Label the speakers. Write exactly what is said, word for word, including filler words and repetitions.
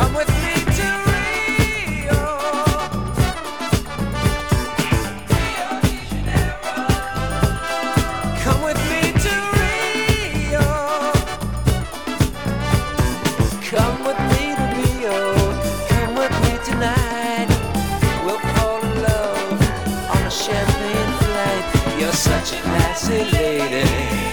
Speaker 1: Come with me to Rio. Rio de Janeiro. Come with me to Rio. Come with me to Rio. Come with me tonight. We'll fall in love on a champagne flight. You're such a classy lady.